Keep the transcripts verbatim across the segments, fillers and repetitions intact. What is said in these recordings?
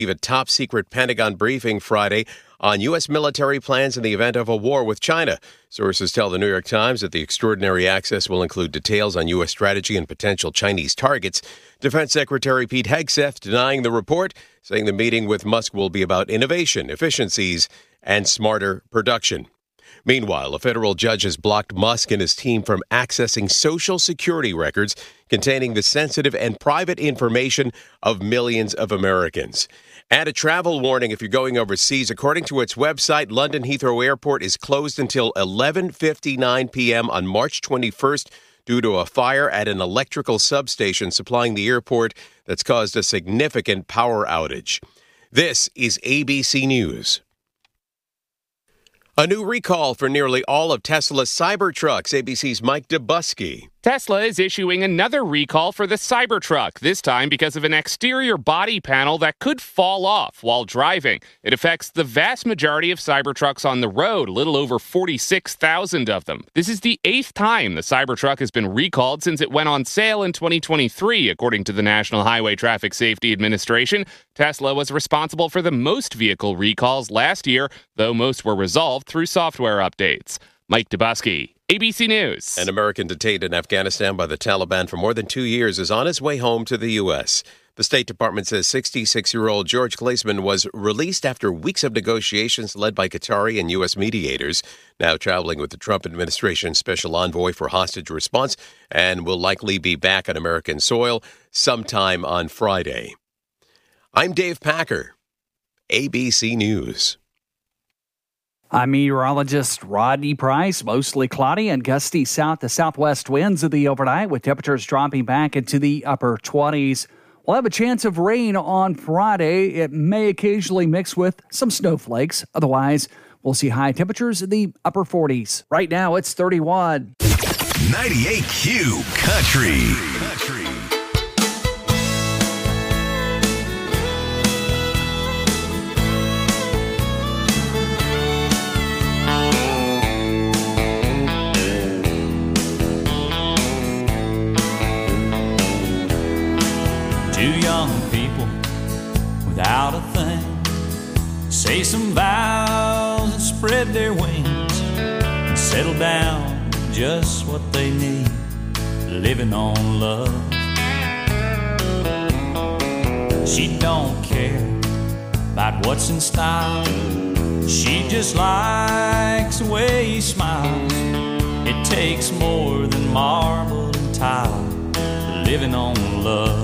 A top-secret Pentagon briefing Friday on U S military plans in the event of a war with China. Sources tell the New York Times that the extraordinary access will include details on U S strategy and potential Chinese targets. Defense Secretary Pete Hegseth denying the report, saying the meeting with Musk will be about innovation, efficiencies, and smarter production. Meanwhile, a federal judge has blocked Musk and his team from accessing Social Security records containing the sensitive and private information of millions of Americans. And a travel warning if you're going overseas. According to its website, London Heathrow Airport is closed until eleven fifty-nine p.m. on March twenty-first due to a fire at an electrical substation supplying the airport that's caused a significant power outage. This is A B C News. A new recall for nearly all of Tesla's Cybertrucks. A B C's Mike Dubusky. Tesla is issuing another recall for the Cybertruck, this time because of an exterior body panel that could fall off while driving. It affects the vast majority of Cybertrucks on the road, a little over forty-six thousand of them. This is the eighth time the Cybertruck has been recalled since it went on sale in twenty twenty-three, according to the National Highway Traffic Safety Administration. Tesla was responsible for the most vehicle recalls last year, though most were resolved through software updates. Mike Dubusky, A B C News. An American detained in Afghanistan by the Taliban for more than two years is on his way home to the U S. The State Department says sixty-six-year-old George Glazeman was released after weeks of negotiations led by Qatari and U S mediators, now traveling with the Trump administration's special envoy for hostage response, and will likely be back on American soil sometime on Friday. I'm Dave Packer, A B C News. I'm meteorologist Rodney Price. Mostly cloudy and gusty south to southwest winds of the overnight, with temperatures dropping back into the upper twenties. We'll have a chance of rain on Friday. It may occasionally mix with some snowflakes. Otherwise, we'll see high temperatures in the upper forties. Right now, it's thirty-one. ninety-eight Q Country. Country. Two young people without a thing say some vows and spread their wings and settle down to just what they need, living on love. She don't care about what's in style. She just likes the way he smiles. It takes more than marble and tile, living on love.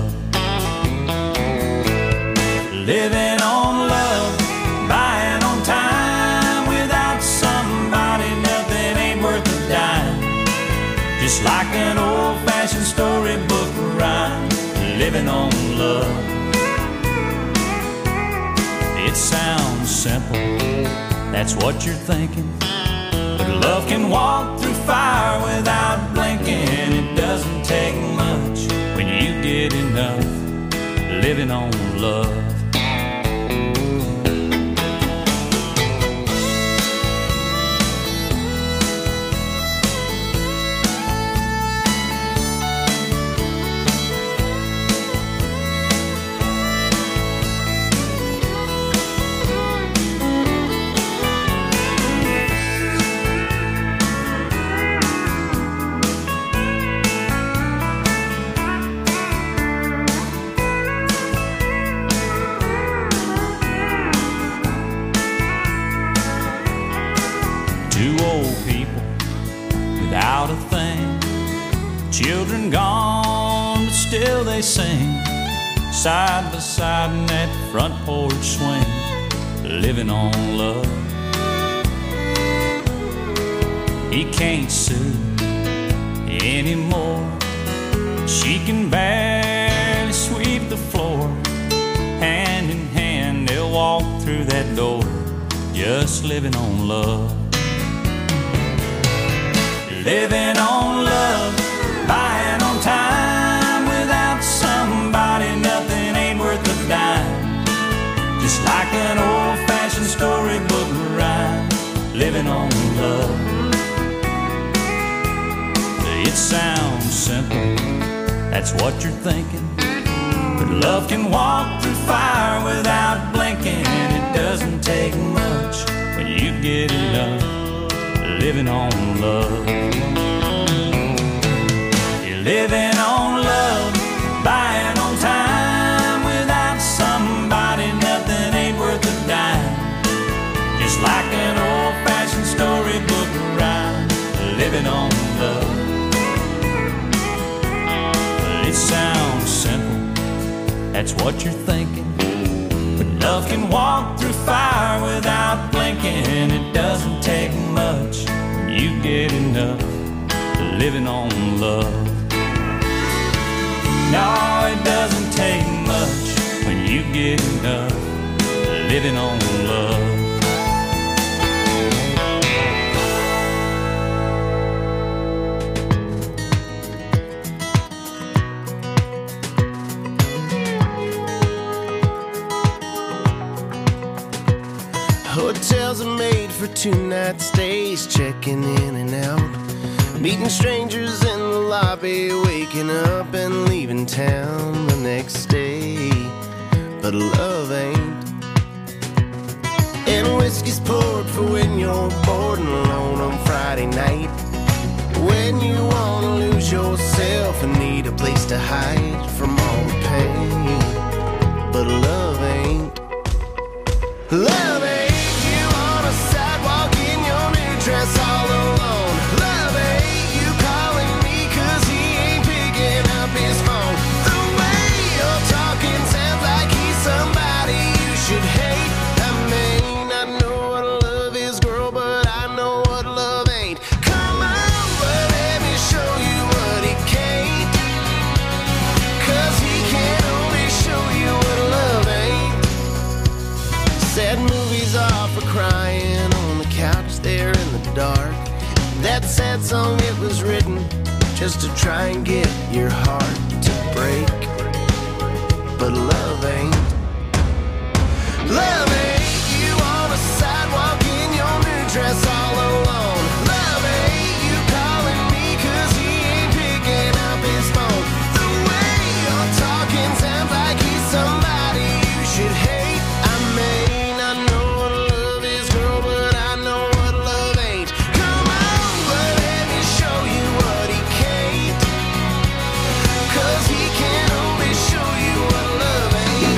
Living on love, buying on time. Without somebody, nothing ain't worth a dime. Just like an old-fashioned storybook rhyme, living on love. It sounds simple, that's what you're thinking. But love can walk through fire without blinking. It doesn't take much when you get enough, living on love. Without a thing, children gone, but still they sing, side by side in that front porch swing, living on love. He can't sue anymore. She can barely sweep the floor. Hand in hand they'll walk through that door, just living on love. Living on love, buying on time. Without somebody, nothing ain't worth a dime. Just like an old-fashioned storybook rhyme, living on love. It sounds simple, that's what you're thinking. But love can walk through fire without blinking. It doesn't take much when you get enough living on love. You're living on love, buying on time. Without somebody, nothing ain't worth a dime. Just like an old-fashioned storybook rhyme, living on love. Well, it sounds simple, that's what you're thinking. But love can walk through fire without blinking. It doesn't take much when you get enough living on love. No, it doesn't take much when you get enough living on love. Hotels are made for two-night stays, checking in and out, meeting strangers in the lobby, waking up and leaving town the next day. But love ain't. And whiskey's poured for when you're bored and alone on Friday night, when you wanna lose yourself and need a place to hide from all the pain. But love ain't. Love ain't. Dress all alone. Love ain't you calling me cause he ain't picking up his phone. The way you're talking sounds like he's somebody you should hate. I mean, I know what love is, girl, but I know what love ain't. Come on, but let me show you what he can't. Cause he can only show you what love ain't. Sad movies are for crying on the couch there in the dark. That sad song, it was written just to try and get your heart to break. But love ain't. Love ain't you on a sidewalk in your new dress all alone. Love ain't you calling me cause he ain't picking up his phone. The way you're talking sounds like he's somebody you should hate. I mean, I know what love is, girl, but I know what love ain't. Come on, but let me show you what he can't. Cause he can only show you what love ain't.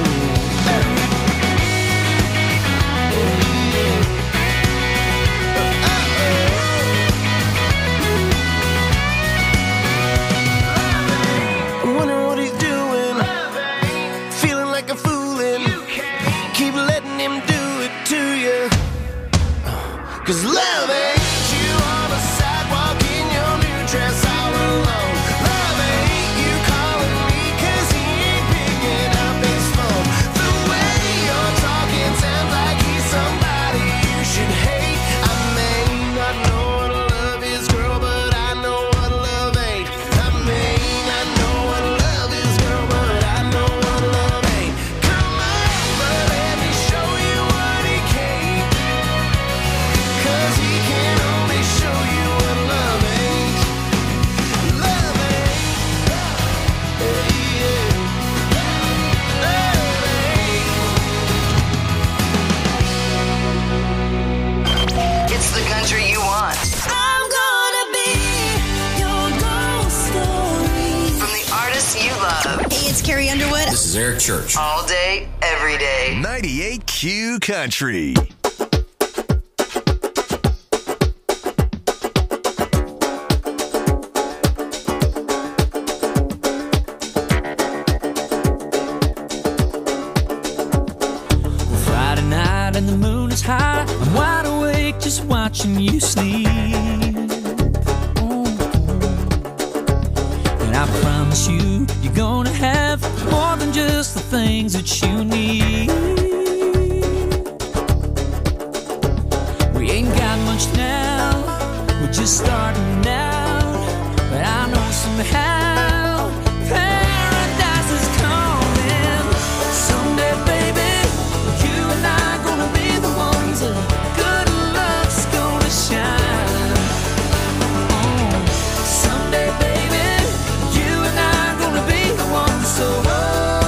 I'm wondering what he's doing, feeling like a foolin'. Keep letting him do it to you. Cause love ain't you on a sidewalk in your new dress all alone. Love ain't you calling me cause he ain't picking up his phone. The way you're talking sounds like he's somebody you should hate. I mean, I know what love is, girl, but I know what love ain't. I mean, I know what love is, girl, but I know what love ain't. Come on, but let me show you what he can't. Cause he can only show you what love ain't. Love ain't. Yeah. Love ain't. It's the country you want. I'm gonna be your ghost story. From the artists you love. Hey, it's Carrie Underwood. This is Eric Church. All day, every day. ninety-eight Q Country. Friday night and the moon is high. I'm wide awake just watching you sleep. And I promise you, you're gonna have more than just the things that you need. We ain't got much now, we're just starting out. But I know somehow paradise is coming. Someday, baby, you and I gonna be the ones that good luck's gonna shine. Oh, someday, baby, you and I gonna be the ones. So oh,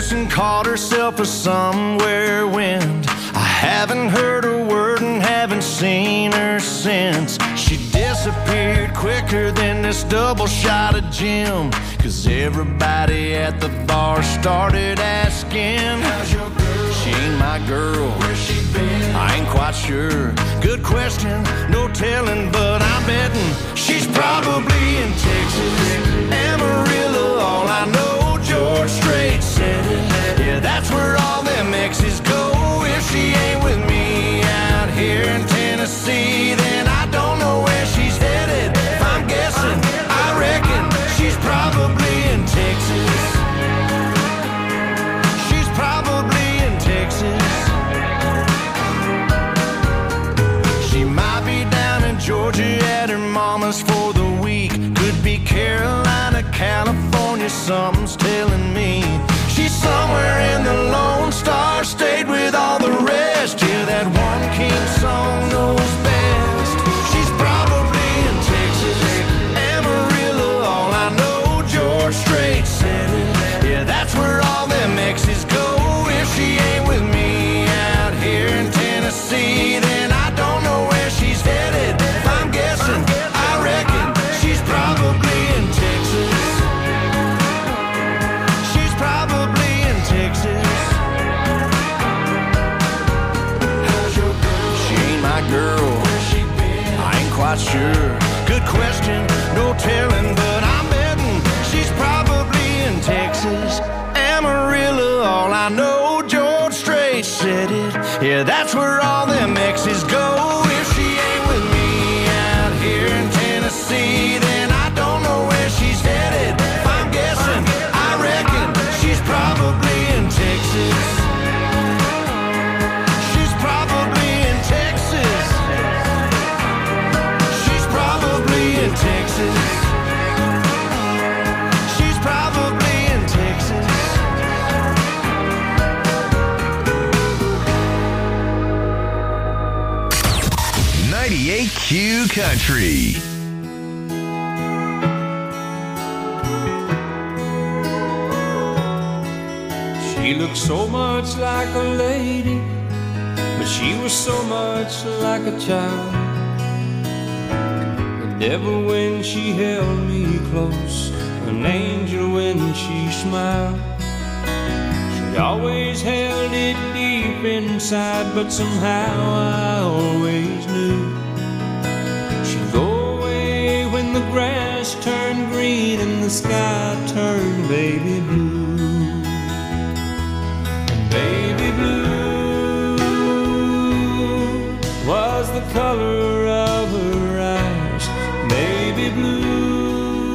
lips and called herself a somewhere wind. I haven't heard a word and haven't seen her since. She disappeared quicker than this double shot of gin. Cause everybody at the bar started asking, how's your girl? She ain't my girl. Where's she been? I ain't quite sure. Good question, no telling, but I'm betting she's probably in Texas, Amarillo. All I know, George Strait said it. Yeah, that's where all them exes go. If she ain't with me out here in Tennessee, then I don't know where she's headed. If I'm guessing, I reckon she's probably in Texas. She's probably in Texas. She might be down in Georgia at her mama's for the week. Could be Carolina, California, something's telling me. She's somewhere in the Lone Star State with all the rest. Yeah, that one king song knows best. She's probably in Texas, Amarillo. All I know, George Strait said it. Yeah, that's where all them exes go. If she ain't with me out here in Tennessee, then I don't know where she's headed. If I'm guessing, I reckon she's probably in Texas. She's probably in Texas. How's your girl? She ain't my girl. Where's she been? I ain't quite sure. Good question, no telling, but I'm betting she's probably in Texas, Amarillo. All I know, George Strait said it. Yeah, that's where all them exes go. If she ain't with me out here in Tennessee, then I don't know where she's headed. If I'm guessing, I reckon she's probably in Texas. She's probably in Texas. She's probably in Texas. She's probably in Texas. ninety-eight Q Country. She looked so much like a lady, but she was so much like a child. The devil when she held me close, an angel when she smiled. She always held it deep inside, but somehow I always knew she'd go away when the grass turned green and the sky turned baby blue. Baby blue was the color of her eyes. Baby blue,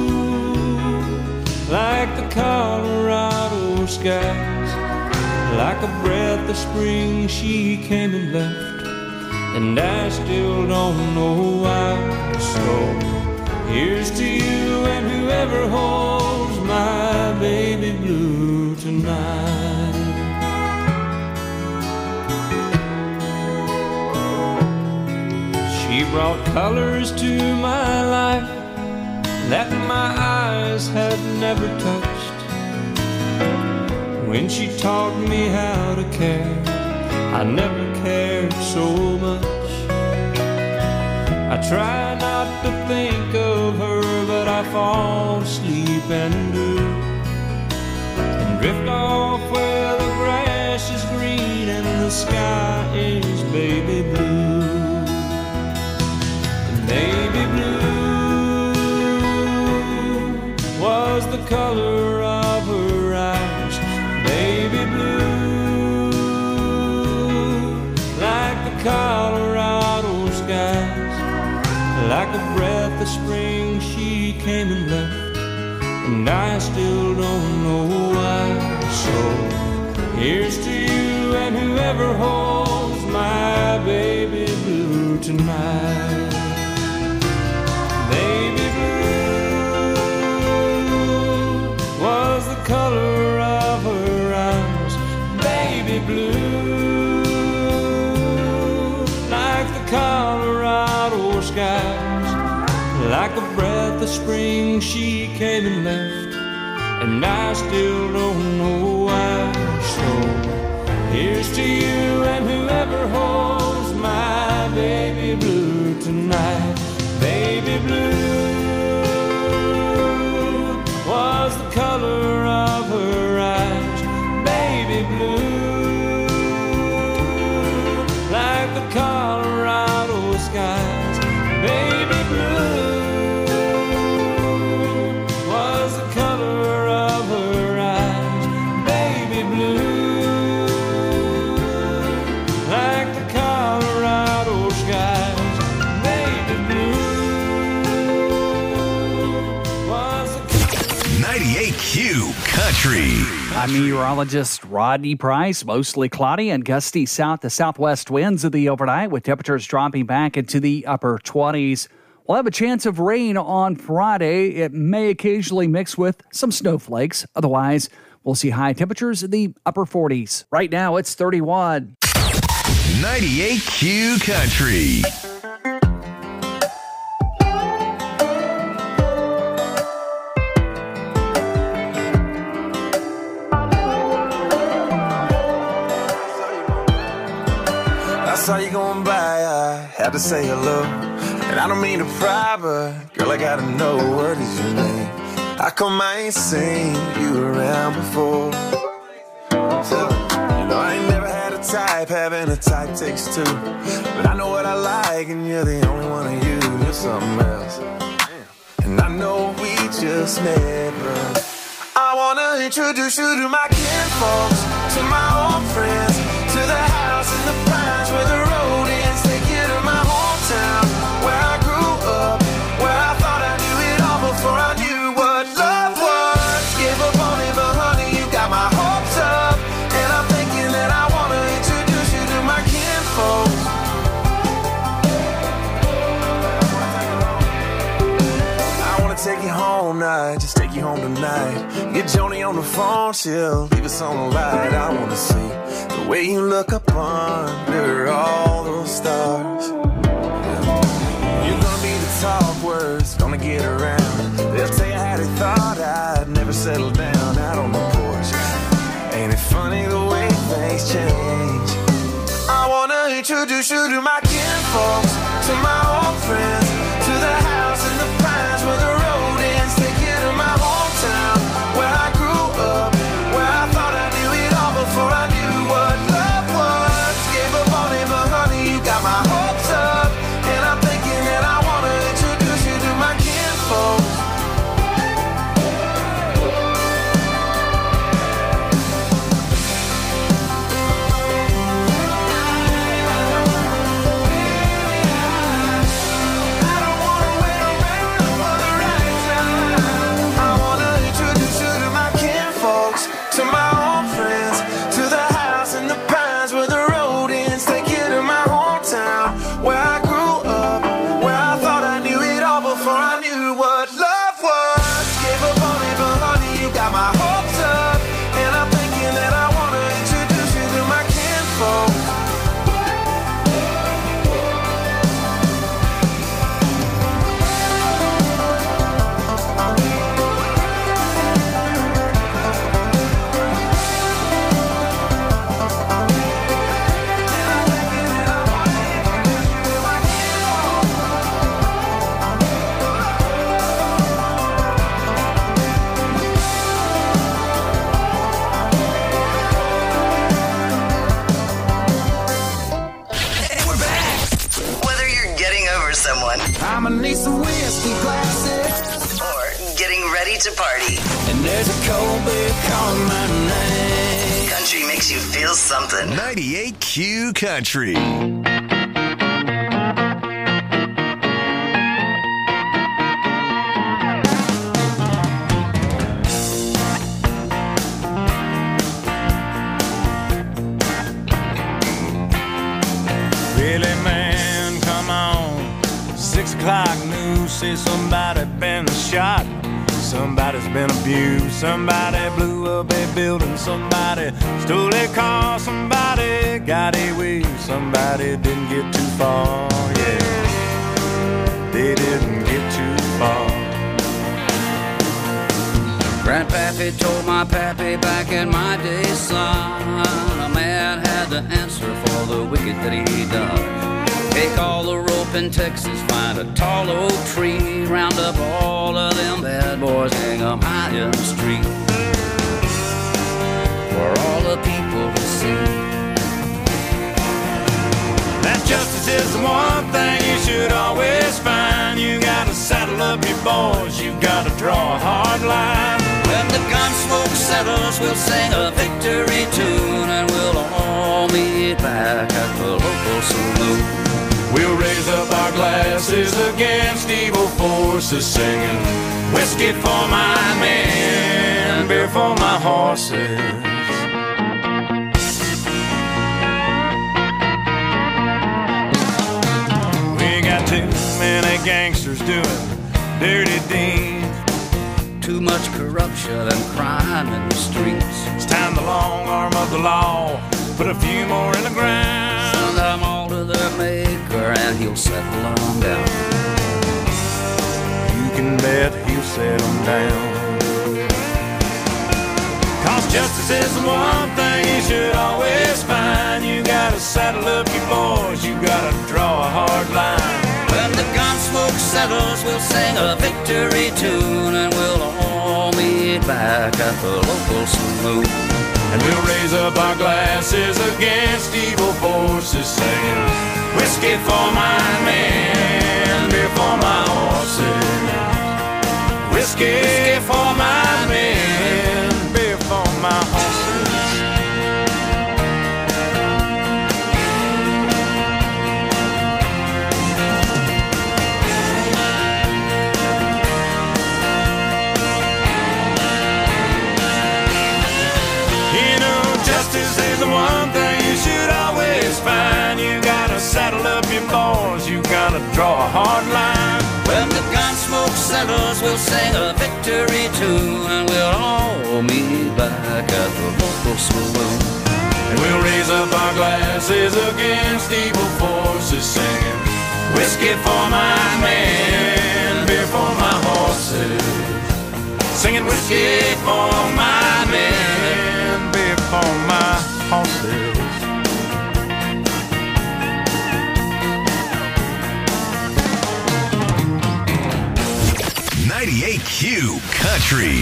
like the Colorado skies. Like a breath of spring she came and left, and I still don't know why. So here's to you and whoever holds my baby blue tonight. She brought colors to my life that my eyes had never touched. When she taught me how to care, I never cared so much. I try not to think of her, but I fall asleep and do, and drift off where the grass is green and the sky is baby blue. Baby blue was the color of her eyes. Baby blue, like the Colorado skies. Like a breath of spring she came and left, and I still don't know why. So here's to you and whoever holds my baby blue tonight. Baby blue was the color of her eyes. Baby blue, like the Colorado skies. Like a breath of spring she came and left, and I still don't know why. So here's to you and whoever holds my baby blue tonight. Baby blue was the color of her eyes. Baby blue, like the Colorado skies. Baby blue was the color of her eyes. Baby blue, like the Colorado skies. Baby blue was the ninety-eight Q Country. I'm meteorologist Rodney Price. Mostly cloudy and gusty south to southwest winds of the overnight, with temperatures dropping back into the upper twenties. We'll have a chance of rain on Friday. It may occasionally mix with some snowflakes. Otherwise, we'll see high temperatures in the upper forties. Right now, it's thirty-one. ninety-eight Q Country. I saw you going by, I had to say hello. And I don't mean to pry, but girl, I gotta know, what is your name? How come I ain't seen you around before? So, you know, I ain't never had a type, having a type takes two. But I know what I like, and you're the only one of you. You're something else. And I know we just met, but I wanna introduce you to my kinfolks, to my old friends, to the house in the pines where the road ends. Take you to my hometown, where I grew up, where I thought I knew it all before I knew what love was. Gave up on it, but honey, you got my hopes up. And I'm thinking that I wanna introduce you to my kinfolks. I wanna take you home now, just take you home tonight. Get Joni on the phone, she'll leave us on the light. I wanna see the way you look up under all those stars. Yeah. You're gonna be the talk words, gonna get around. They'll tell you how they thought I'd never settle down out on the porch. Ain't it funny the way things change? I wanna introduce you to my kinfolks, to my old friends, to the house in the pines where the road ends. Take you to my hometown, where I grew up, where I thought I knew it all before I knew what love was. Gave up on it, but honey, you got my hopes up. And I'm thinking that I wanna introduce you to my kinfolks. I don't wanna wait around for the right time. I wanna introduce you to my kinfolks, to my old friends, to the house in the pines where the road ends. Take you to my hometown, where I grew up, where I thought I knew it all before I knew what love was. Gave up on it, but honey, you got my hopes up. And I'm thinking that I wanna introduce you to my kinfolks. Whether you're getting over someone I'ma need some whiskey glasses, or getting ready to party, and there's a cold beer calling my name. country makes you feel something. ninety-eight Q Country. Really, man, come on. Six o'clock news says somebody been shot. Somebody's been abused. Somebody blew up a building. Somebody stole a car. Somebody got away. Somebody didn't get too far. Yeah, they didn't get too far. Grandpappy told my pappy back in my day, son, a man had to answer for the wicked that he done. Take all the rope in Texas, find a tall oak tree, round up all of them bad boys, hang 'em high in the street for all the people to see. That justice is the one thing you should always find. You gotta saddle up your boys, you gotta draw a hard line. When the gun smoke settles, we'll sing a victory tune, and we'll all meet back at the local saloon. We'll raise up our glasses against evil forces, singing whiskey for my men, beer for my horses. We got too many gangsters doing dirty deeds, too much corruption and crime in the streets. It's time the long arm of the law put a few more in the ground. Send them all to their maker and he'll settle them down. You can bet he'll settle them down. Cause justice is the one thing you should always find. You gotta saddle up your boys, you gotta draw a hard line. When the gun smoke settles, we'll sing a victory tune, and we'll all meet back at the local saloon. And we'll raise up our glasses against evil forces, singing whiskey for my men, beer for my horses. Whiskey for my men, beer for my horses. Justice is the one thing you should always find. You gotta saddle up your boys, you gotta draw a hard line. When the gun smoke settles, we'll sing a victory tune, and we'll all meet back at the local saloon. And we'll raise up our glasses against evil forces, singing whiskey for my men, beer for my horses. Singing whiskey for my men, beer for my horses. ninety-eight Q Country.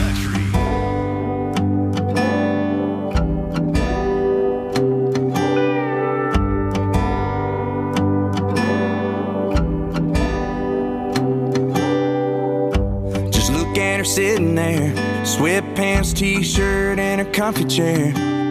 Just look at her sitting there, sweatpants, t-shirt, and her comfy chair.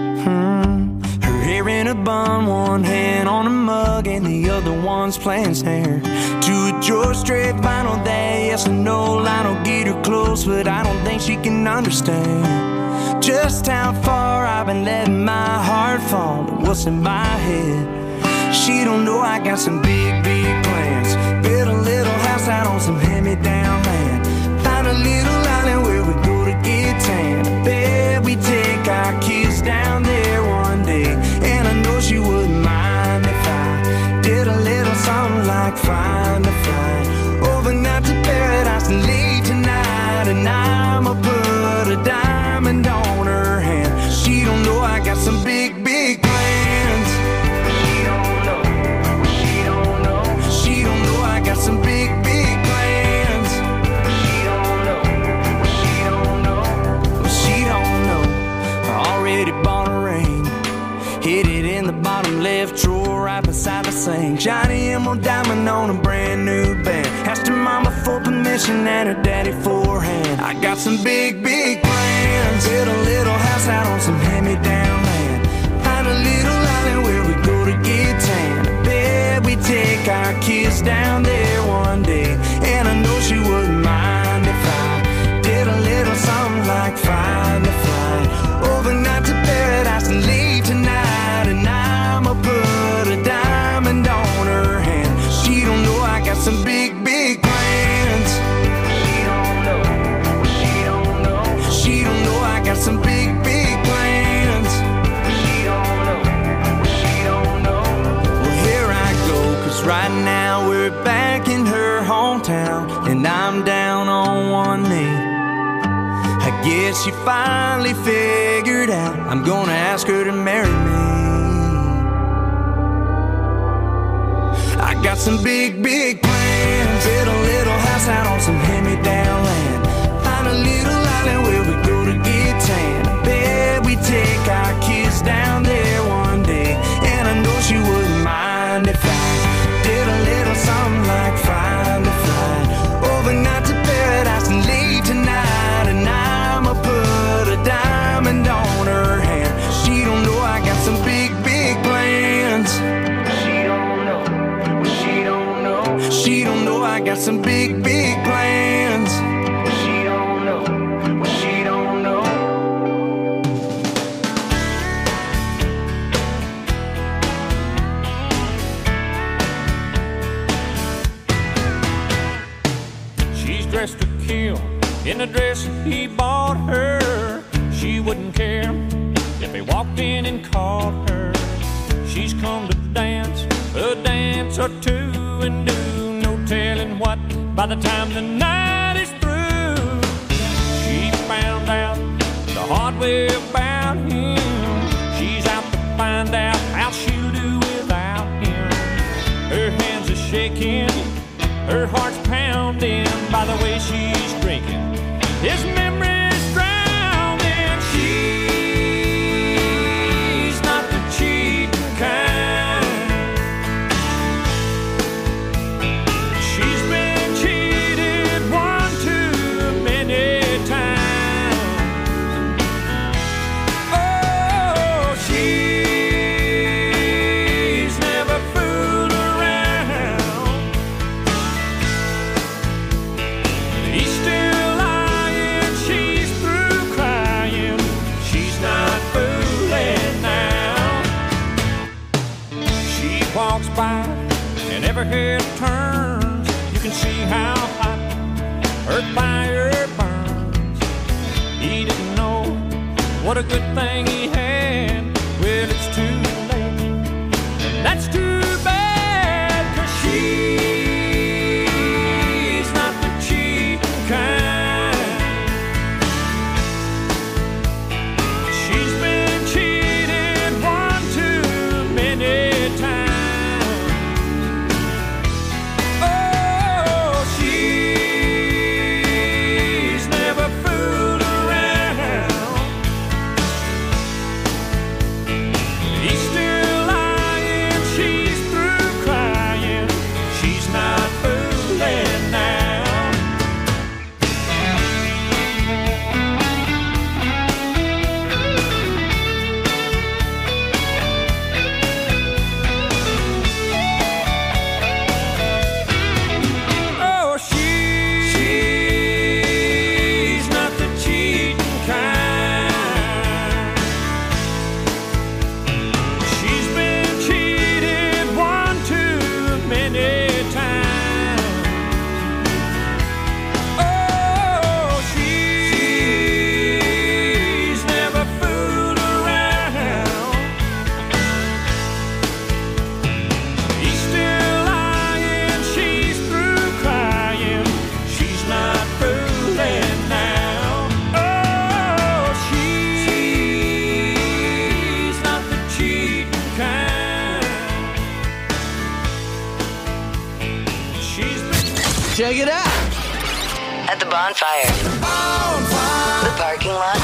Hmm. Her hair in a bun, one hand on a mug, and the other one's playing snare. To a George Strait vinyl that yes or no line will get her close, but I don't think she can understand just how far I've been letting my heart fall to what's in my head. She don't know I got some big, big plans. Build a little house out on some hand-me-down land. Find a little island where we go to get tan. I bet we take our kids down there one day, and I know she wouldn't mind if I did a little something like find a flight overnight to paradise and leave tonight. And I'ma put a diamond on her hand. She don't know I got some big, big plans. She don't know, she don't know, she don't know I got some big, big plans. She don't know, she don't know, she don't know. I already bought a ring, hid it in the bottom left drawer right beside the sink. Johnny Emerald diamond on a brand new band. Asked her mama for permission and her daddy for a hand. I got some big, big plans. Build a little house out on some hand-me-down land. Find a little island where we go to get tan. I bet we take our kids down there one day, and I know she wouldn't mind if I did a little something like find a flight overnight to paradise and leave tonight. And I'ma put a diamond on her hand. She don't know I got some big, big plans. She don't know, she don't know, she don't know I got some big, big plans. She don't know, she don't know. Well, here I go, cause right now we're back in her hometown, and I'm down on one knee. I Yeah, she finally figured out I'm gonna ask her to marry me. I got some big, big plans. Build a little house out on some hand-me-down land. Find a little island where we go to get tan. I bet we take our kids down there one day. And I know she wouldn't mind if I did a little something like find a flight overnight to paradise and leave tonight. And I'ma put a diamond on her hand. She don't know I got some big, big plans. She don't know. She don't know. She don't know I got some big, big plans. She don't know. She don't know. She's dressed to kill in a dress he bought her. She wouldn't care if he walked in and caught her. She's come to dance a dance or two and do no telling what by the time the night is through. She found out the hard way about him. She's out to find out how she'll do without him. Her hands are shaking, her heart's pounding by the way she's drinking. His memory's drowning. She's not the cheating kind. She's been cheated one too many times. Oh, she's never fooled around. He's still lying, she's through crying. She's not fooling now. She walks by and every head turns. You can see how hot her fire burns. He didn't know what a good thing he had. Well, it's too late, and that's too bad, 'cause she's not the cheating kind. She's been cheated one too many times. Oh, she's never fooled around. He's still lying, she's through crying. She's not fooling now. Oh, she's not the cheating kind. She's been cheated one too many times. Oh, she's never fooled around. He's still lying, she's through crying. She's not fooling now. Oh, she's not the cheating kind. She's been Check it out. At the bonfire, the parking lot,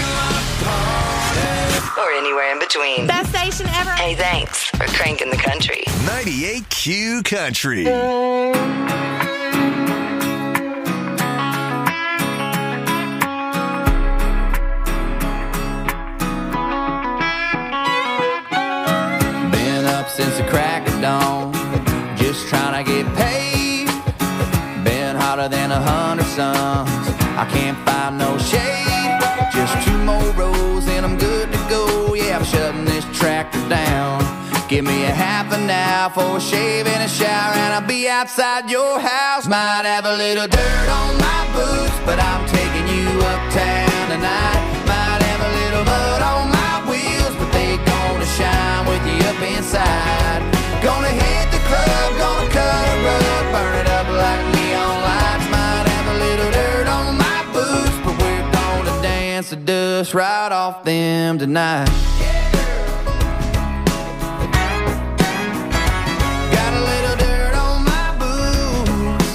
or anywhere in between. Best station ever. Hey, thanks for cranking the country. ninety-eight Q Country. Been up since the crack of dawn, just trying to get paid. Been hotter than a hundred suns, I can't find no shade. Just two more rows and I'm good to go. Yeah, I'm shutting this tractor down. Give me a half an hour for a shave and a shower, and I'll be outside your house. Might have a little dirt on my boots, but I'm taking you uptown tonight. Might have a little mud on my wheels, but they gonna shine with you up inside. Gonna hit the club, gonna cut a rug, burn it up like neon lights. Might have a little dirt on my boots, but we're gonna dance dust right off them tonight. Got a little dirt on my boots.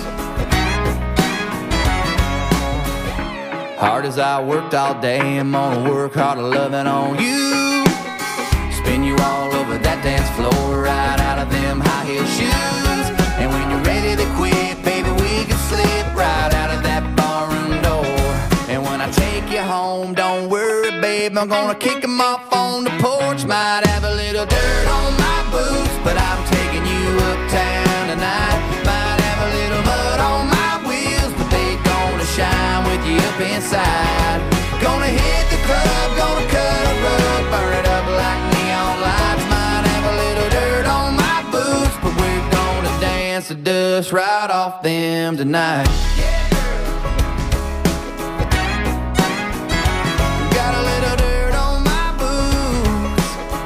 Hard as I worked all day, I'm gonna work harder loving on you. Spin you all over that dance floor, right out of them high heel shoes. And when you're ready to quit, baby, we can slip right out of that barroom door. And when I take you home, don't worry, babe, I'm gonna kick 'em off on the porch. Might have a little dirt on my boots, but I'm taking you uptown tonight. Might have a little mud on my wheels, but they gonna shine with you up inside. Gonna hit the club, gonna cut a rug, burn it up like neon lights. Might have a little dirt on my boots, but we're gonna dance the dust right off them tonight. Got a little dirt on my boots.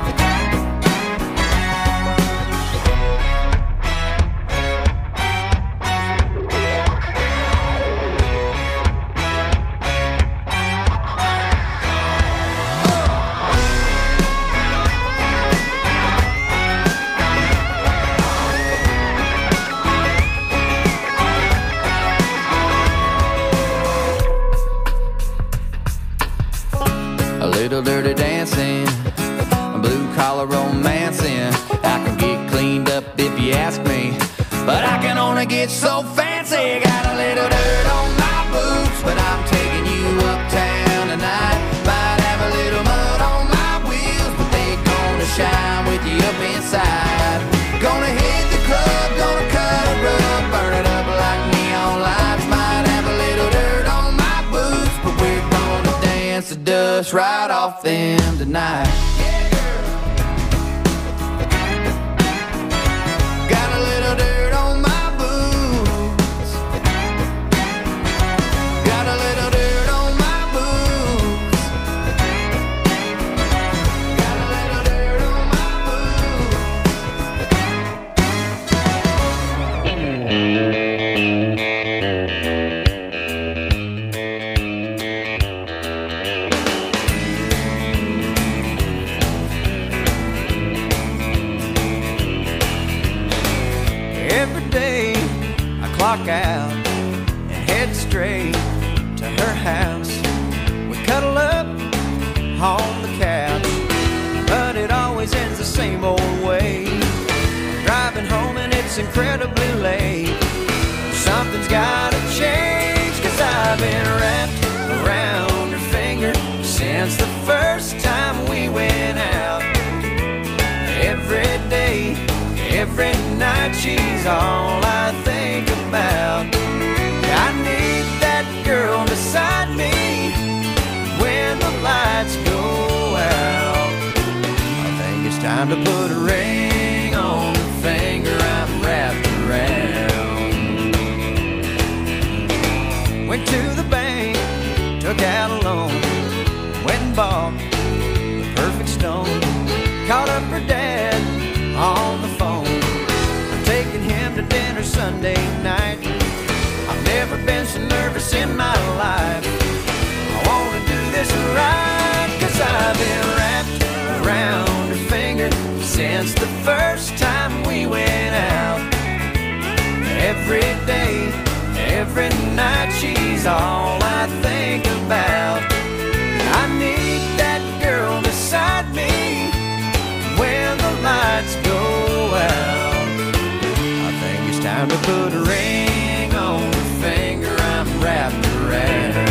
A little dirty dancing, a blue collar romancing. I can get cleaned up if you ask me, but I can only get so fancy. Got a little dirt on my boots, but I'm taking you uptown tonight. Might have a little mud on my wheels, but they gonna shine with you up inside. Gonna hit the club, gonna cut a rug, burn it up like neon lights. Might have a little dirt on my boots, but we're gonna dance the dust right off them tonight. Got a little dirt on my boots. Got a little dirt on my boots. Got a little dirt on my Every day I clock out and head straight to her house. We cuddle up on the couch, but it always ends the same old way. Driving home and it's incredibly late. Something's gotta change, 'cause I've been wrapped around her finger since the first time we went out. Every day, every night, she's all I think about. I need that girl beside me when the lights go out. I think it's time to put a ring on the finger I'm wrapped around. Went to the bank, took out a loan, went and bought the perfect stone. Called up her dad on the phone, taking him to dinner Sunday night. I've never been so nervous in my life. I wanna do this right, 'cause I've been wrapped around her finger since the first time we went out. Every day, every night, she's all I think about. I need that girl beside me when the lights go out. I think it's time to put a ring on the finger I'm wrapped around.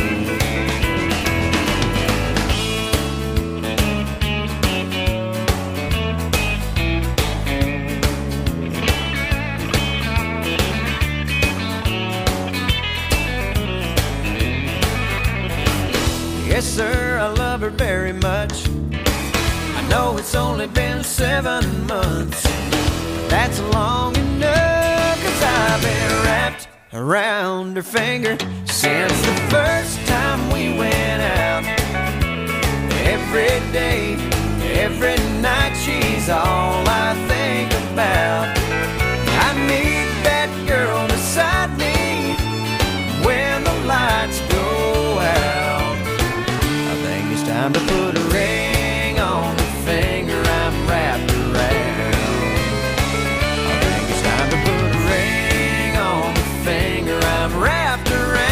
Yes, sir, I love her very much. I know it's only been seven months, but that's long enough, 'cause I've been wrapped around her finger since the first time we went out. Every day, every night, she's all I think about. I need that girl beside me when the lights go out. I think time to put a ring on the finger I'm wrapped around. I think it's time to put a ring on the finger I'm wrapped around.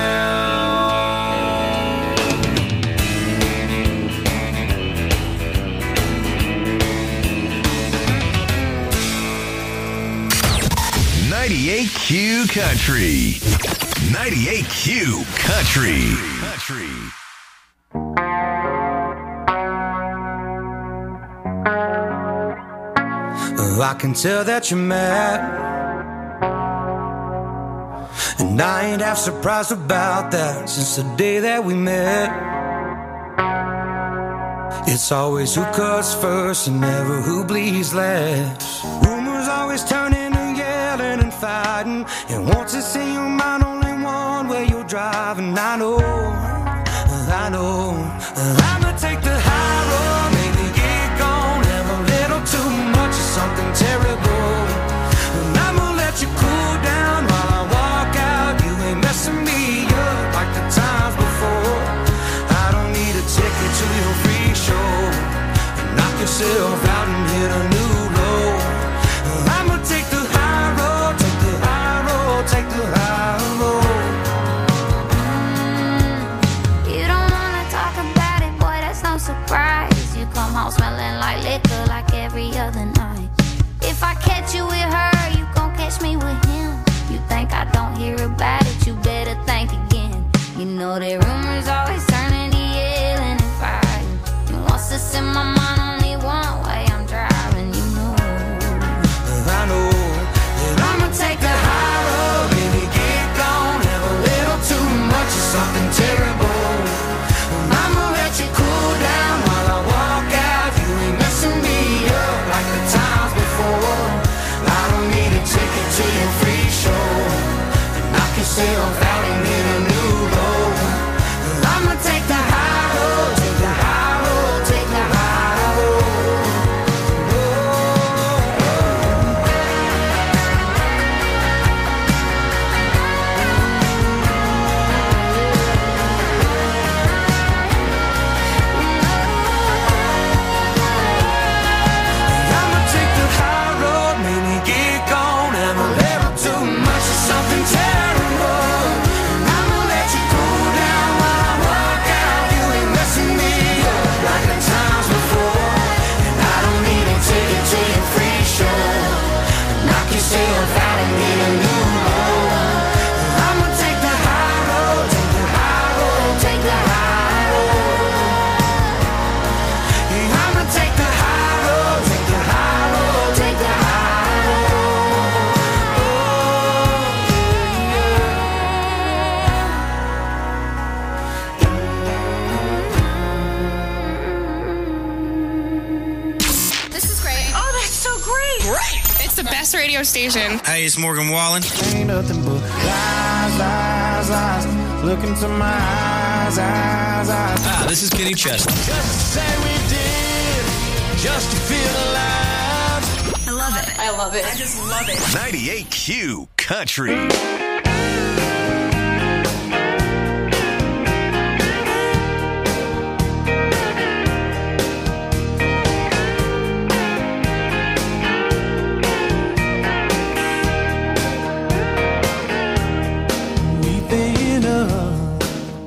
ninety-eight Q Country. ninety-eight Q Country. Country. Oh, I can tell that you're mad, and I ain't half surprised about that. Since the day that we met, it's always who cuts first and never who bleeds last. Rumors always turning to yelling and fighting, and once it's in your mind, only one way you're driving. I know, I know, I'ma take the high road, maybe get gone, have a little too much of something terrible, and I'ma let you cool down while I walk out. You ain't messing me up like the times before. I don't need a ticket to your free show. Knock yourself out and hit a new low. I'ma take the high road, take the high road, take the high road. You don't wanna talk about it, boy, that's no surprise. You come home smelling like liquor like every other night. If I catch you with her, you gon' catch me with him. You think I don't hear about it, you better think again. You know that rumors always turning to yelling and fighting, and once it's in my mind, only one way I'm driving. You know, I know that I'ma take the high road, baby, get gone, have a little too much of something terrible. I'ma let you cool down while I walk out. You ain't messing me up like the times before. I don't need a ticket to your free show. Knock yourself out and hit a new low. I'ma take the high road, take the high road, take the high road. I'ma take the high road, maybe get gone, have a little too much of something terrible. I'ma let you cool down while I walk out. You ain't messing me up like the times before, and I don't need a ticket to your free show. Knock yourself out and hit a new low. I'ma take the high road, take the high road, take the high road. I'ma take the high road, take the high road, take the high This is great. Oh, that's so great. Great. It's the best radio station. Hey, it's Morgan Wallen. Ain't nothing but lies, lies, lies. Look into my eyes, eyes, eyes. Ah, this is Kenny Chesney. Just to say we did, just to feel alive. I love it. I love it. I just love it. ninety-eight Q Country. We've been up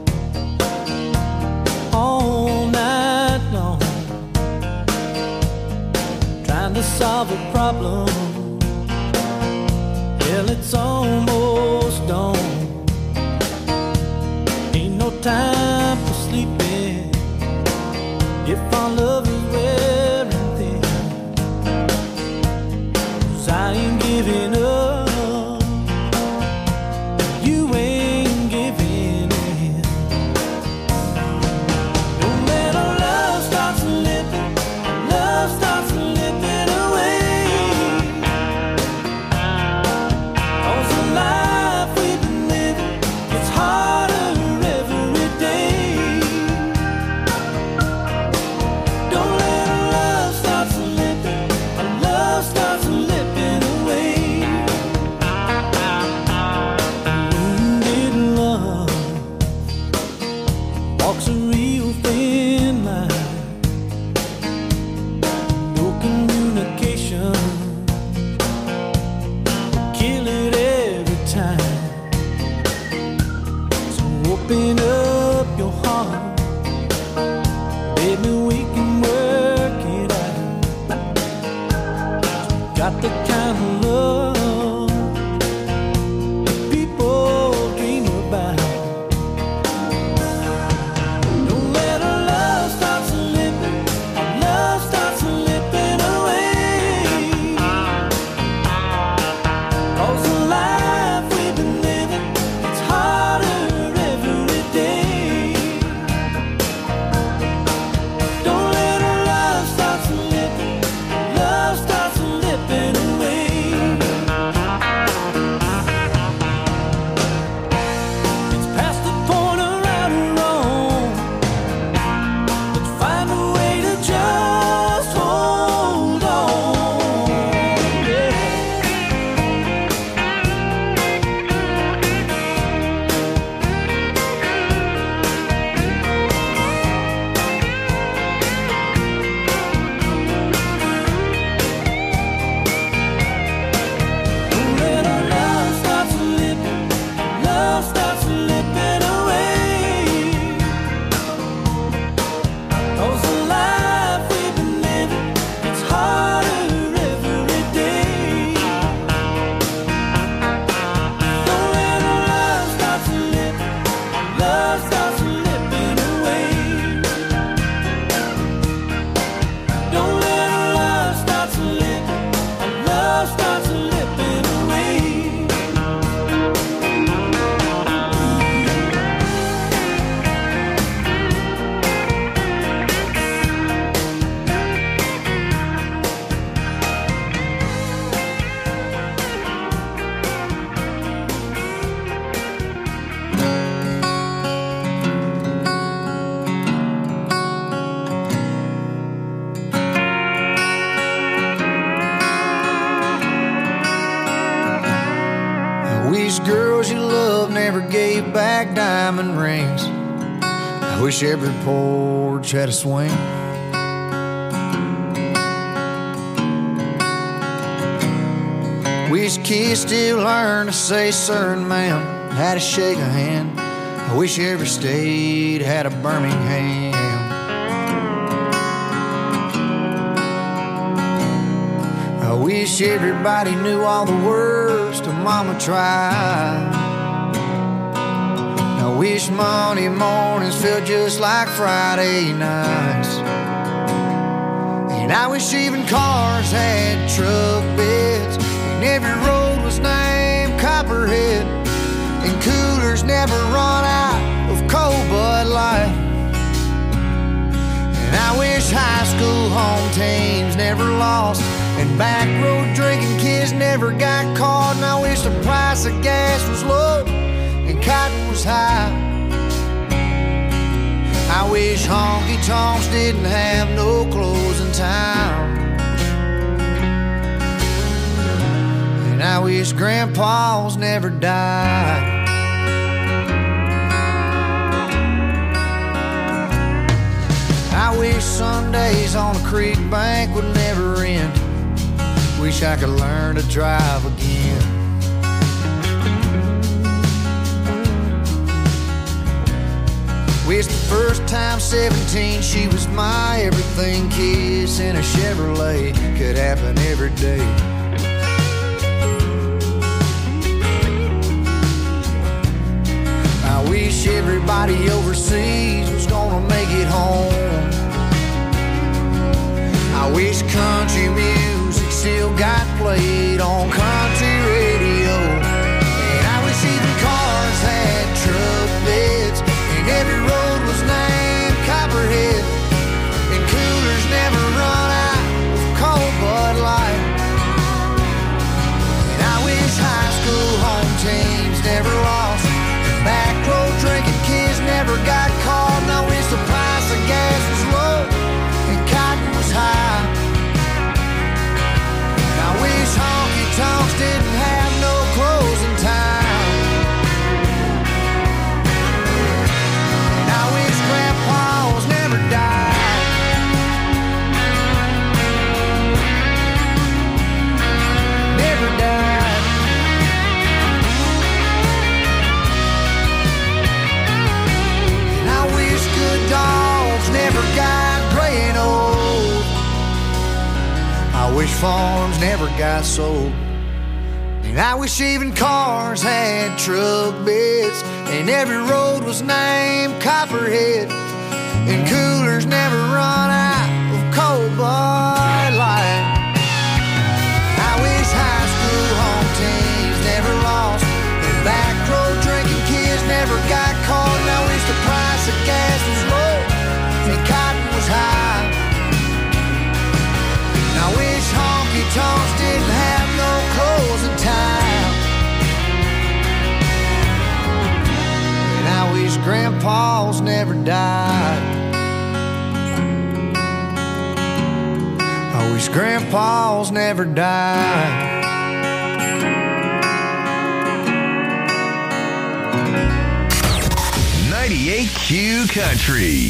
all night long, trying to solve a problem. Well, it's almost dawn. Ain't no time for sleeping if our love is wearing thin. 'Cause I ain't giving up, you ain't giving in. No matter love starts slipping, love starts slipping away. 'Cause the life we've been living gets harder every day. open up your heart. Baby, we can work it out. Got the kind of love people dream about. Don't let our love start slipping, our love starts slipping away. Cause the life we've been living, it's harder every day. Don't let our love start slipping, love starts slipping away. It's past the point of right or wrong. Let's find a way to just hold on. Yeah. Don't let our love start slipping, love starts slipping away. Cause the life we've been living, it's harder every day. Don't let our love start slipping, love starts slipping away. Don't let our love start slipping, love starts slipping away. I wish girls you love never gave back diamond rings. I wish every porch had a swing. Wish kids still learn to say sir and ma'am, how to shake a hand. I wish every state had a Birmingham. I wish everybody knew all the words to Mama Tried. I wish Monday mornings felt just like Friday nights. And I wish even cars had truck beds, and every road was named Copperhead, and coolers never run out of cold Bud Light. And I wish high school home teams never lost, and back road drinking kids never got caught. And I wish the price of gas was low and cotton was high. I wish honky tonks didn't have no closing time. And I wish grandpas never died. I wish Sundays on a creek bank would never end. Wish I could learn to drive again. Wish the first time seventeen she was my everything. Kiss in a Chevrolet could happen every day. I wish everybody overseas was gonna make it home. I wish country music still got played on country radio. And I wish even cars had truck beds, and every road was named Copperhead, and coolers never run out of cold Bud Light. And I wish high school home teams never lost, and back road drinking kids never got caught. And I wish the price of gas was low and cotton was high. I wish honky tonks didn't wish farms never got sold. And I wish even cars had truck beds, and every road was named Copperhead, and coolers never run out of cold Bud Light. I wish high school home teams never lost, and back road drinking kids never got caught. And I wish the price of gas was low and cotton was high. And I wish honky tonks didn't have no closing time. And I wish grandpas never died. I wish grandpas never died. ninety-eight Q Country.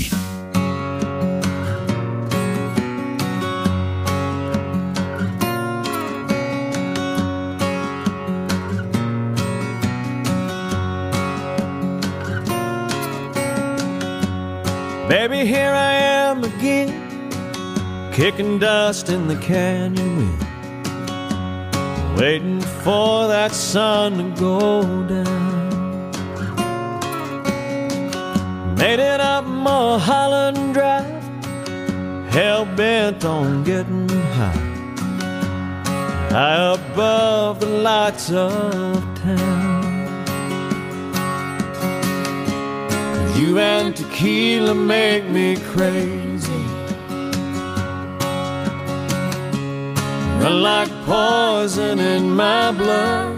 Baby, here I am again, kicking dust in the canyon wind, waiting for that sun to go down. Made it up Mulholland Drive, hell-bent on getting high, high above the lights of town. You and tequila make me crazy, run like poison in my blood.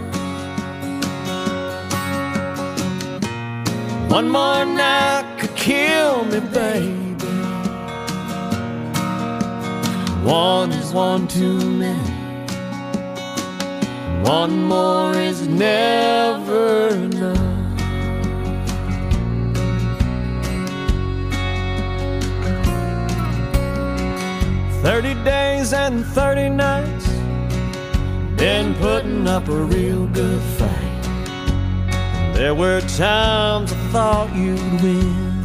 One more night could kill me, baby. One is one too many. One more is never enough. Thirty days and thirty nights, been putting up a real good fight. There were times I thought you'd win.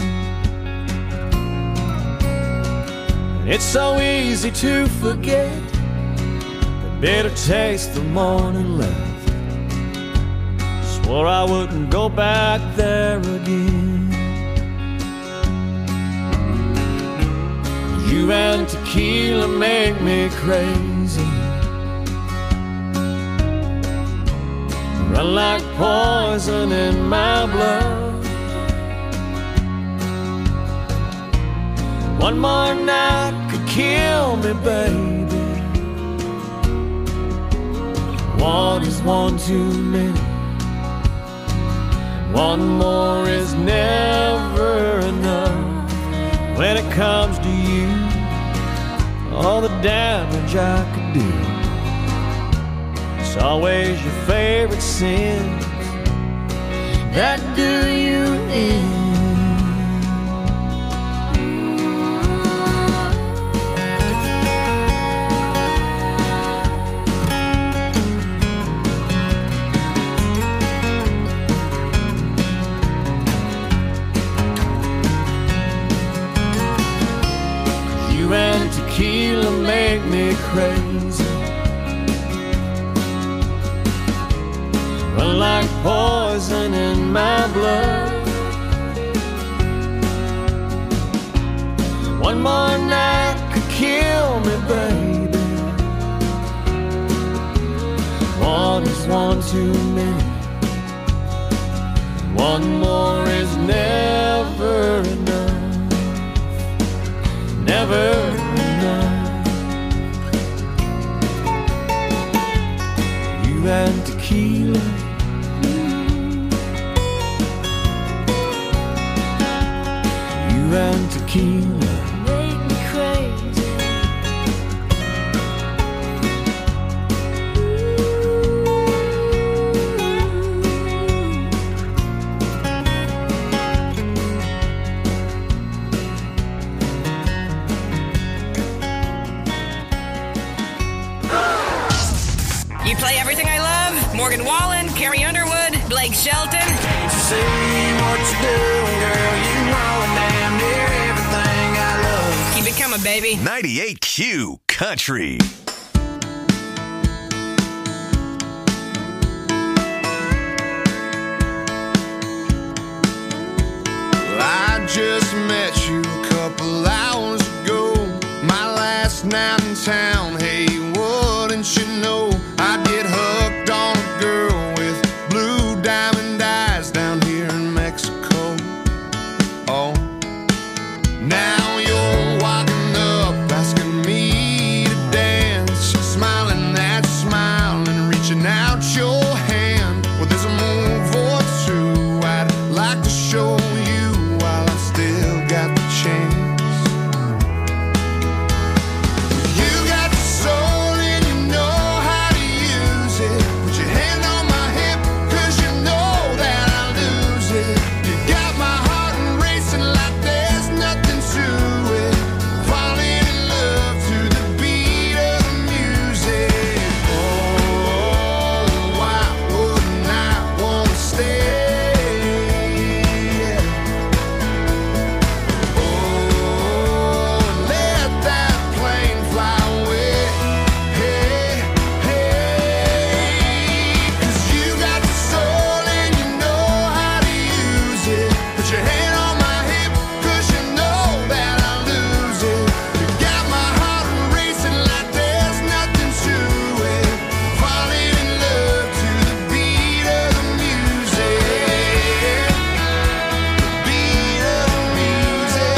And it's so easy to forget the bitter taste the morning left. Swore I wouldn't go back there again. You and tequila make me crazy, run like poison in my blood. One more night could kill me, baby. One is one too many. One more is never enough. When it comes to you, all the damage I could do, it's always your favorite sins that do you in. You and tequila make me crazy, run like poison in my blood. One more night could kill me, baby. One is one too many. One more is never enough. Never enough. You and tequila, you and tequila make me crazy. You play everything I love. Morgan Wallen, Carrie Underwood, Blake Shelton. Can't you see what you're doing, girl? You know damn near everything I love. Keep it coming, baby. ninety-eight Q Country. just met you a couple hours ago. My last night in town, hey, wouldn't you know I'd get hooked on a girl with blue diamond eyes down here in Mexico. Oh, now you're walking up, asking me to dance, smiling that smile and reaching out your hand. Well, there's a move or two I'd like to show you while I still got the chance. You got the soul and you know how to use it. Put your hand on my hip, cause you know that I lose it. You got my heart racing like there's nothing to it. Falling in love to the beat of the music. Oh, why wouldn't I wanna stay? Oh, let that plane fly away. Hey, hey, cause you got the soul and you know how to use it. Put your hand on my hip, cause you know that I lose it. You got my heart racing like there's nothing to it. Falling in love to the beat of the music. The beat of the music.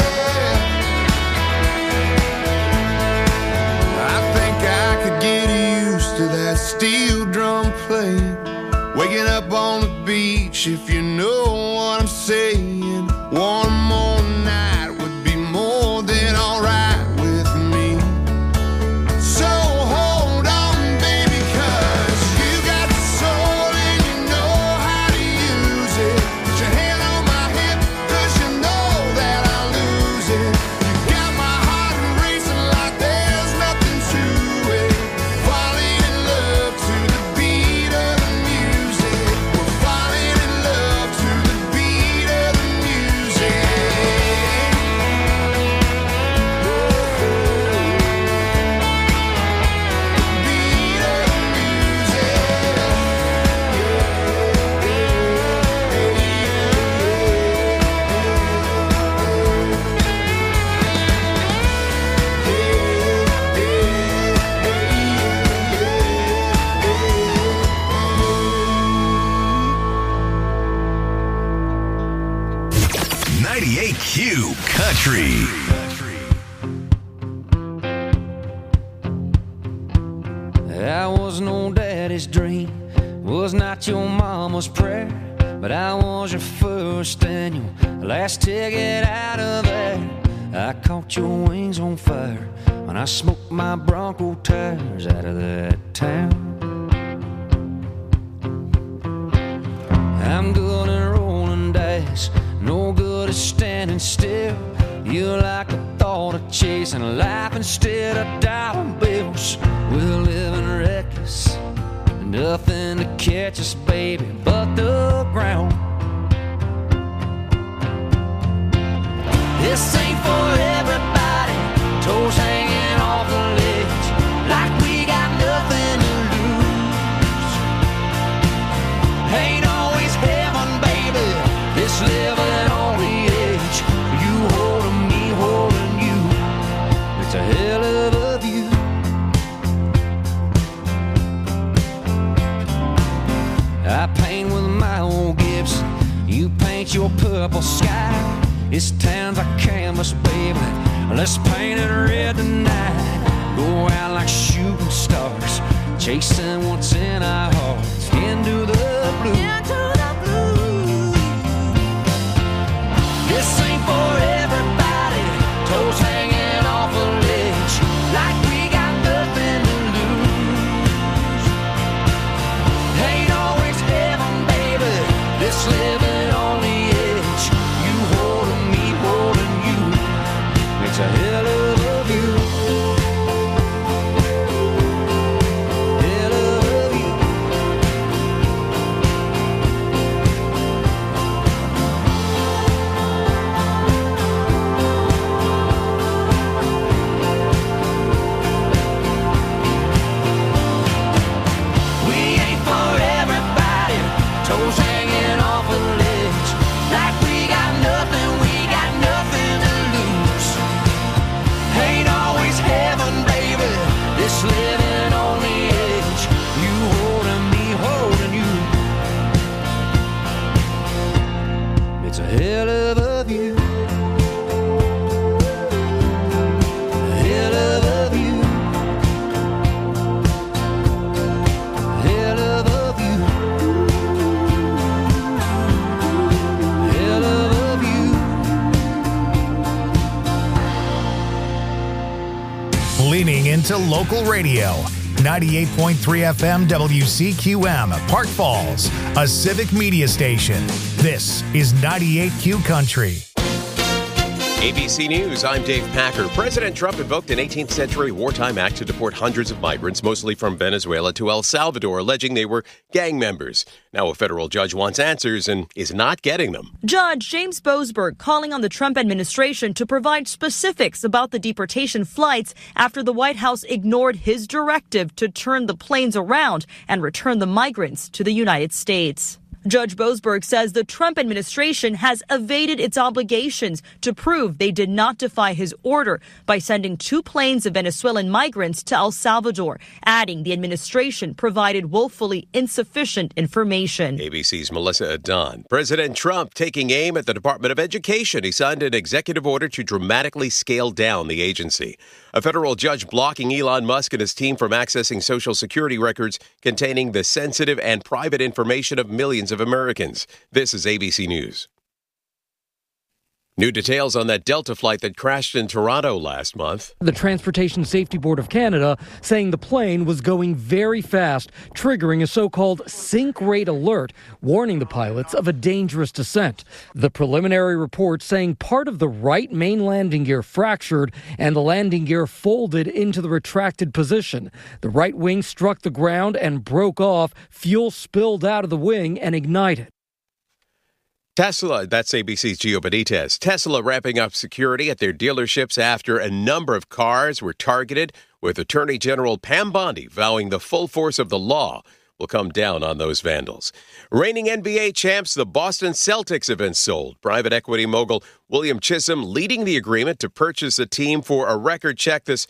I think I could get used to that steel drum playing. Waking up on the beach, if you know what I'm saying. One more night would be more than alright with me. So hold on, baby, cause you got the soul and you know how to use it. Put your hand on my hip, cause you know that I lose it. You got my heart racing like there's nothing to it. Falling in love to the beat of the music. We're falling in love to the beat of the music. Beat of the ninety-eight Q Country. I was no daddy's dream, was not your mama's prayer, but I was your first and your last ticket out of there. I caught your wings on fire when I smoked my Bronco tires out of that town. I'm good at rolling dice, no good at standing still. You like the thought of chasing life instead of dollar bills. We're living reckless, nothing to catch us, baby, but the ground. This ain't for everybody, toes hanging off the ledge, like we got nothing to lose. Ain't always heaven, baby, this living on the edge. You holding me, holding you, it's a hell of a view. I paint with my old Gibson, you paint your purple sky. This town's a canvas, baby, let's paint it red tonight. Go out like shooting stars, chasing what's in our hearts, into the blue. Into the blue. This ain't for everybody, toes hanging off a ledge, like we got nothing to lose. Ain't always heaven, baby, this living on the edge. You holding me, holding you, it's a hell of a view. Hell of a view. tuning into local radio. ninety-eight point three F M W C Q M, Park Falls, a civic media station. This is ninety-eight Q Country. A B C News, I'm Dave Packer. President Trump invoked an eighteenth century wartime act to deport hundreds of migrants, mostly from Venezuela, to El Salvador, alleging they were gang members. Now a federal judge wants answers and is not getting them. Judge James Boasberg calling on the Trump administration to provide specifics about the deportation flights after the White House ignored his directive to turn the planes around and return the migrants to the United States. Judge Boasberg says the Trump administration has evaded its obligations to prove they did not defy his order by sending two planes of Venezuelan migrants to El Salvador, adding the administration provided woefully insufficient information. A B C's Melissa Adon. President Trump taking aim at the Department of Education. He signed an executive order to dramatically scale down the agency. A federal judge blocking Elon Musk and his team from accessing Social Security records containing the sensitive and private information of millions of Americans. This is A B C News. New details on that Delta flight that crashed in Toronto last month. The Transportation Safety Board of Canada saying the plane was going very fast, triggering a so-called sink rate alert, warning the pilots of a dangerous descent. The preliminary report saying part of the right main landing gear fractured and the landing gear folded into the retracted position. The right wing struck the ground and broke off. Fuel spilled out of the wing and ignited. Tesla, that's A B C's Gio Benitez. Tesla ramping up security at their dealerships after a number of cars were targeted, with Attorney General Pam Bondi vowing the full force of the law will come down on those vandals. Reigning N B A champs, the Boston Celtics have been sold. Private equity mogul William Chisholm leading the agreement to purchase a team for a record check this